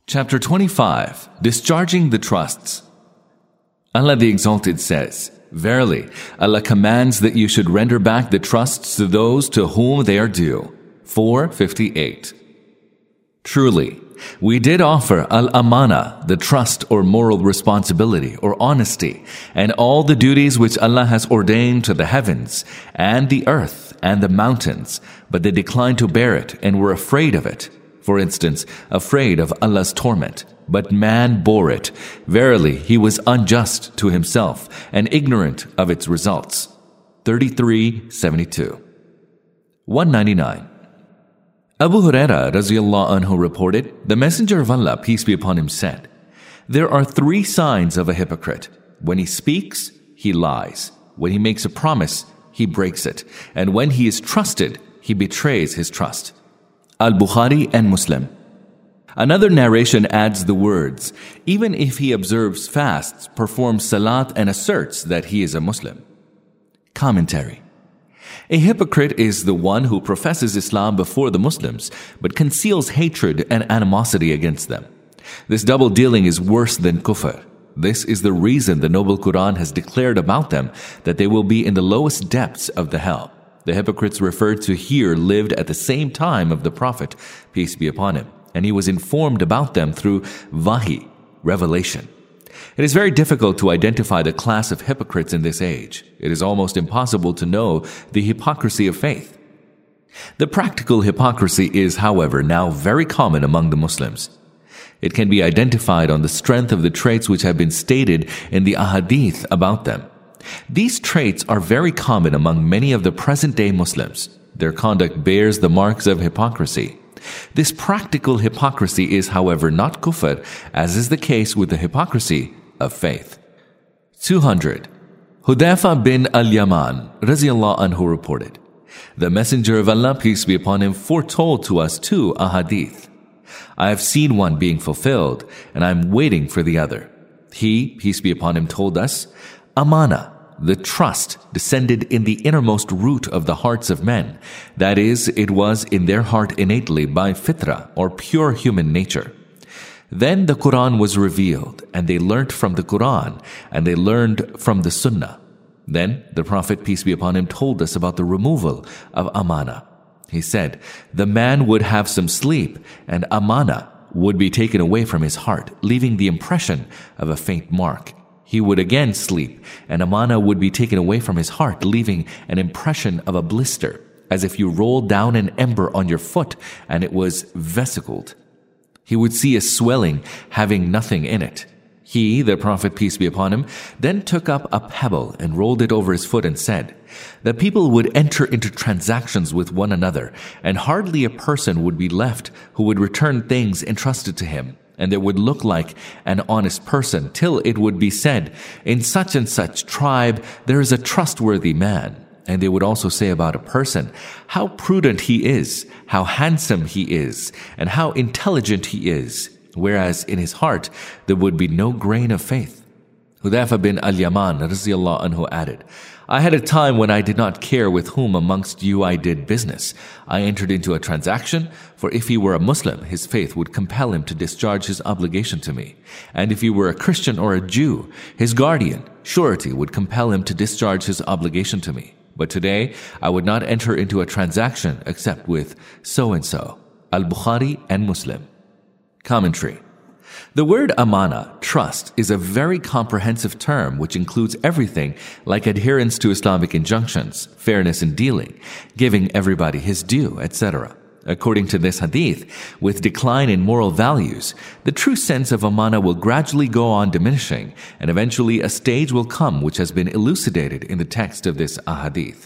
Chapter 25, Discharging the Trusts. Allah the Exalted says, Verily, Allah commands that you should render back the trusts to those to whom they are due. 4:58. Truly, we did offer al-amana, the trust or moral responsibility or honesty, and all the duties which Allah has ordained to the heavens and the earth and the mountains, but they declined to bear it and were afraid of it. For instance, afraid of Allah's torment. But man bore it. Verily, he was unjust to himself and ignorant of its results. 33:72. 199. Abu Huraira Raziyallahu Anhu reported, the Messenger of Allah, peace be upon him, said, There are 3 signs of a hypocrite. When he speaks, he lies. When he makes a promise, he breaks it. And when he is trusted, he betrays his trust. Al-Bukhari and Muslim. Another narration adds the words, even if he observes fasts, performs salat, and asserts that he is a Muslim. Commentary. A hypocrite is the one who professes Islam before the Muslims, but conceals hatred and animosity against them. This double dealing is worse than kufr. This is the reason the Noble Quran has declared about them that they will be in the lowest depths of the hell. The hypocrites referred to here lived at the same time of the Prophet, peace be upon him, and he was informed about them through wahi, revelation. It is very difficult to identify the class of hypocrites in this age. It is almost impossible to know the hypocrisy of faith. The practical hypocrisy is, however, now very common among the Muslims. It can be identified on the strength of the traits which have been stated in the ahadith about them. These traits are very common among many of the present-day Muslims. Their conduct bears the marks of hypocrisy. This practical hypocrisy is, however, not kufr, as is the case with the hypocrisy of faith. 200. Hudayfa bin al-Yaman Raziyallahu Anhu reported, the Messenger of Allah, peace be upon him, foretold to us 2 ahadith. I have seen one being fulfilled, and I am waiting for the other. He, peace be upon him, told us, Amana, the trust, descended in the innermost root of the hearts of men. That is, it was in their heart innately by fitra, or pure human nature. Then the Quran was revealed, and they learnt from the Quran, and they learned from the Sunnah. Then the Prophet, peace be upon him, told us about the removal of amana. He said, the man would have some sleep, and amana would be taken away from his heart, leaving the impression of a faint mark. He would again sleep, and amana would be taken away from his heart, leaving an impression of a blister, as if you rolled down an ember on your foot and it was vesicled. He would see a swelling having nothing in it. He, the Prophet, peace be upon him, then took up a pebble and rolled it over his foot and said, the people would enter into transactions with one another, and hardly a person would be left who would return things entrusted to him. And it would look like an honest person, till it would be said, in such and such tribe there is a trustworthy man. And they would also say about a person, how prudent he is, how handsome he is, and how intelligent he is, whereas in his heart there would be no grain of faith. Hudayfa bin al-Yaman Raziyallahu Anhu added, I had a time when I did not care with whom amongst you I did business. I entered into a transaction, for if he were a Muslim, his faith would compel him to discharge his obligation to me. And if he were a Christian or a Jew, his guardian, surety, would compel him to discharge his obligation to me. But today, I would not enter into a transaction except with so-and-so. Al-Bukhari and Muslim. Commentary. The word amana, trust, is a very comprehensive term which includes everything like adherence to Islamic injunctions, fairness in dealing, giving everybody his due, etc. According to this hadith, with decline in moral values, the true sense of amana will gradually go on diminishing, and eventually a stage will come which has been elucidated in the text of this ahadith.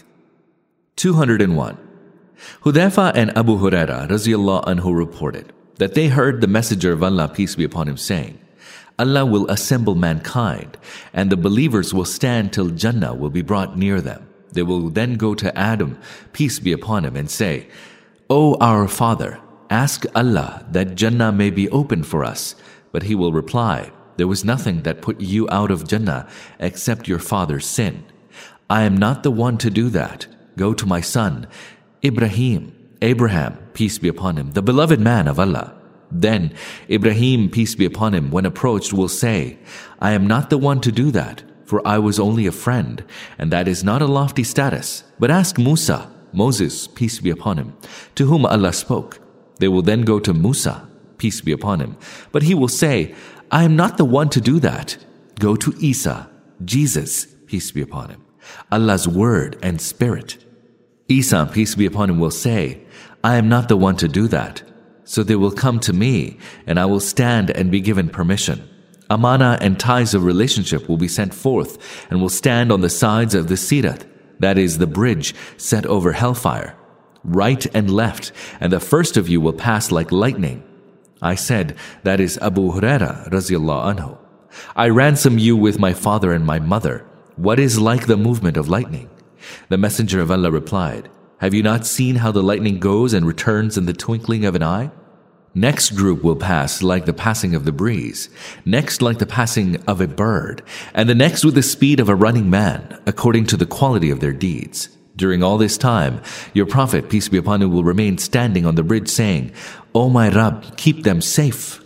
201. Hudayfa and Abu Huraira Raziyallahu Anhu reported that they heard the Messenger of Allah, peace be upon him, saying, Allah will assemble mankind, and the believers will stand till Jannah will be brought near them. They will then go to Adam, peace be upon him, and say, O our Father, ask Allah that Jannah may be opened for us. But he will reply, there was nothing that put you out of Jannah except your father's sin. I am not the one to do that. Go to my son, Abraham, peace be upon him, the beloved man of Allah. Then Ibrahim, peace be upon him, when approached, will say, I am not the one to do that, for I was only a friend, and that is not a lofty status. But ask Musa, Moses, peace be upon him, to whom Allah spoke. They will then go to Musa, peace be upon him, but he will say, I am not the one to do that. Go to Isa, Jesus, peace be upon him, Allah's word and spirit. Isa, peace be upon him, will say, I am not the one to do that. So they will come to me, and I will stand and be given permission. Amana and ties of relationship will be sent forth, and will stand on the sides of the Sirat, that is the bridge set over hellfire, right and left, and the first of you will pass like lightning. I said, that is Abu Huraira radiallahu anhu, I ransom you with my father and my mother. What is like the movement of lightning? The Messenger of Allah replied, have you not seen how the lightning goes and returns in the twinkling of an eye? Next group will pass like the passing of the breeze, next like the passing of a bird, and the next with the speed of a running man, according to the quality of their deeds. During all this time, your Prophet, peace be upon him, will remain standing on the bridge saying, O my Rabb, keep them safe,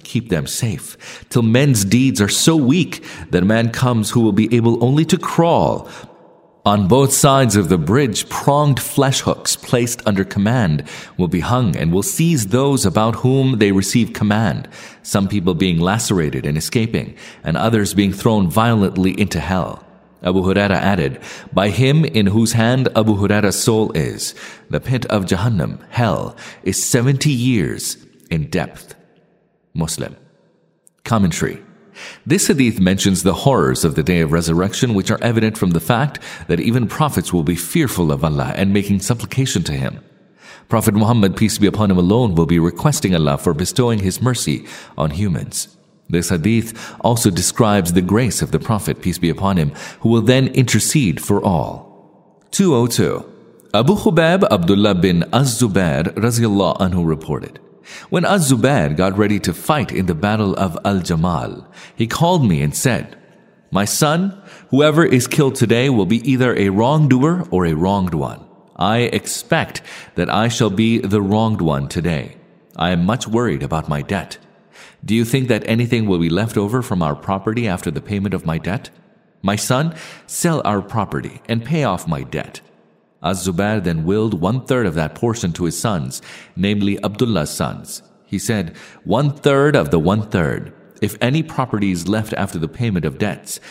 till men's deeds are so weak that a man comes who will be able only to crawl. On both sides of the bridge, pronged flesh hooks placed under command will be hung and will seize those about whom they receive command, some people being lacerated and escaping, and others being thrown violently into hell. Abu Huraira added, by him in whose hand Abu Huraira's soul is, the pit of Jahannam, hell, is 70 years in depth. Muslim. Commentary. This hadith mentions the horrors of the day of resurrection, which are evident from the fact that even prophets will be fearful of Allah and making supplication to Him. Prophet Muhammad, peace be upon him alone, will be requesting Allah for bestowing His mercy on humans. This hadith also describes the grace of the Prophet, peace be upon him, who will then intercede for all. 202. Abu Khubab Abdullah bin Az-Zubair radiallahu anhu reported, when Az-Zubair got ready to fight in the battle of Al-Jamal, he called me and said, my son, whoever is killed today will be either a wrongdoer or a wronged one. I expect that I shall be the wronged one today. I am much worried about my debt. Do you think that anything will be left over from our property after the payment of my debt? My son, sell our property and pay off my debt. Az-Zubair then willed 1/3 of that portion to his sons, namely Abdullah's sons. He said, 1/3 of the 1/3. If any property is left after the payment of debts,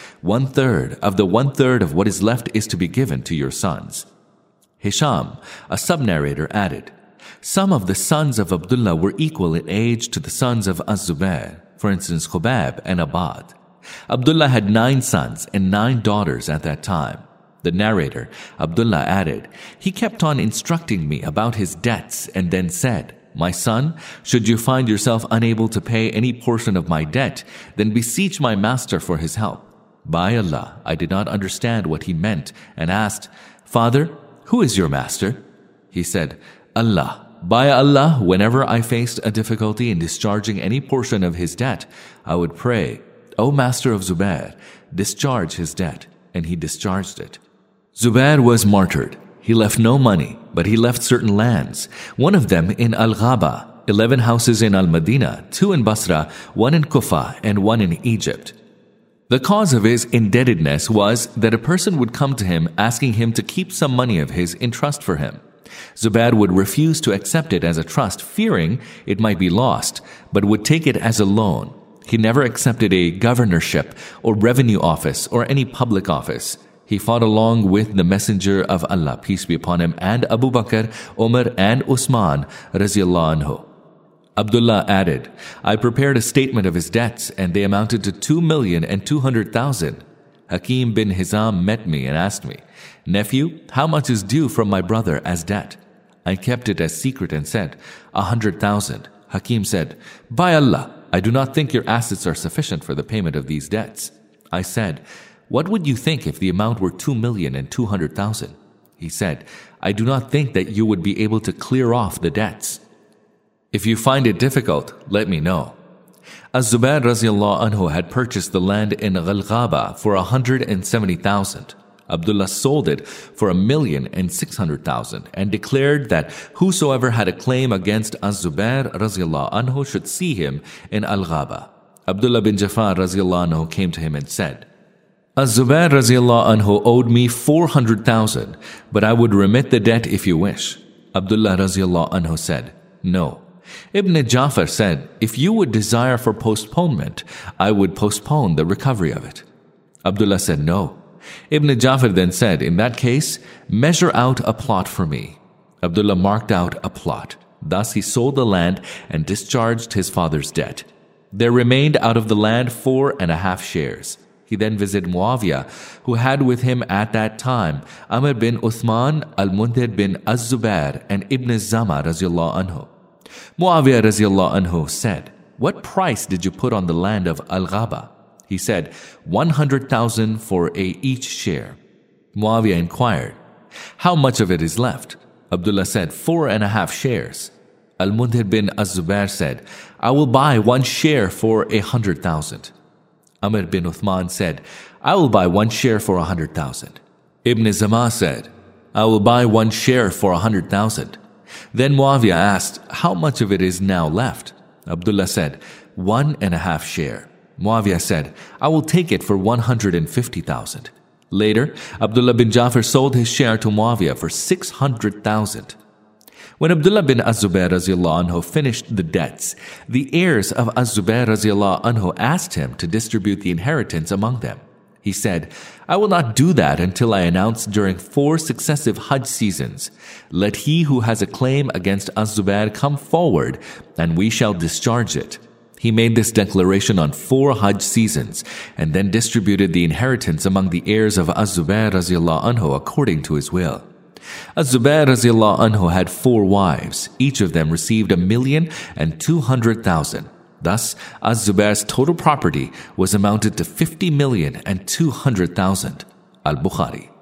1/3 of the 1/3 of what is left is to be given to your sons. Hisham, a sub-narrator, added, some of the sons of Abdullah were equal in age to the sons of Az-Zubair, for instance Khubab and Abad. Abdullah had 9 sons and 9 daughters at that time. The narrator, Abdullah, added, he kept on instructing me about his debts and then said, my son, should you find yourself unable to pay any portion of my debt, then beseech my master for his help. By Allah, I did not understand what he meant and asked, Father, who is your master? He said, Allah. By Allah, whenever I faced a difficulty in discharging any portion of his debt, I would pray, O master of Zubair, discharge his debt, and he discharged it. Zubair was martyred. He left no money, but he left certain lands, one of them in Al-Ghaba, 11 houses in Al-Madinah, 2 in Basra, 1 in Kufa, and 1 in Egypt. The cause of his indebtedness was that a person would come to him asking him to keep some money of his in trust for him. Zubair would refuse to accept it as a trust, fearing it might be lost, but would take it as a loan. He never accepted a governorship or revenue office or any public office. He fought along with the Messenger of Allah, peace be upon him, and Abu Bakr, Umar, and Usman, radiallahu anhu. Abdullah added, I prepared a statement of his debts, and they amounted to 2,200,000. Hakim bin Hizam met me and asked me, Nephew, how much is due from my brother as debt? I kept it as secret and said, 100,000. Hakim said, By Allah, I do not think your assets are sufficient for the payment of these debts. I said, what would you think if the amount were 2,200,000? He said, I do not think that you would be able to clear off the debts. If you find it difficult, let me know. Az-Zubair radiallahu anhu had purchased the land in Al-Ghaba for 170,000. Abdullah sold it for 1,600,000 and declared that whosoever had a claim against Az-Zubair radiallahu anhu should see him in Al-Ghaba. Abdullah bin Jafar radiallahu anhu came to him and said, Az-Zubair radiallahu anhu owed me 400,000, but I would remit the debt if you wish. Abdullah radiallahu anhu said, No. Ibn Jafar said, If you would desire for postponement, I would postpone the recovery of it. Abdullah said, No. Ibn Jafar then said, In that case, measure out a plot for me. Abdullah marked out a plot. Thus he sold the land and discharged his father's debt. There remained out of the land 4.5 shares. He then visited Muawiyah, who had with him at that time Amr bin Uthman, Al-Mundhir bin Az-Zubair, and Ibn Zama radiallahu anhu. Muawiyah radiallahu anhu said, What price did you put on the land of Al-Ghaba? He said, 100,000 for each share. Muawiyah inquired, How much of it is left? Abdullah said, 4.5 shares. Al-Mundhir bin Az-Zubair said, I will buy 1 share for 100,000. Amr bin Uthman said, I will buy 1 share for 100,000. Ibn Zama said, I will buy 1 share for 100,000. Then Muawiyah asked, How much of it is now left? Abdullah said, 1.5 share. Muawiyah said, I will take it for 150,000. Later, Abdullah bin Jafar sold his share to Muawiyah for 600,000. When Abdullah bin Az-Zubair radiallahu anhu finished the debts, the heirs of Az-Zubair radiallahu anhu asked him to distribute the inheritance among them. He said, I will not do that until I announce during 4 successive Hajj seasons. Let he who has a claim against Az-Zubair come forward, and we shall discharge it. He made this declaration on 4 Hajj seasons, and then distributed the inheritance among the heirs of Az-Zubair radiallahu anhu according to his will. Az-Zubair radiallahu anhu had 4 wives. Each of them received 1,200,000. Thus, Az-Zubair's total property was amounted to 50,200,000. Al-Bukhari.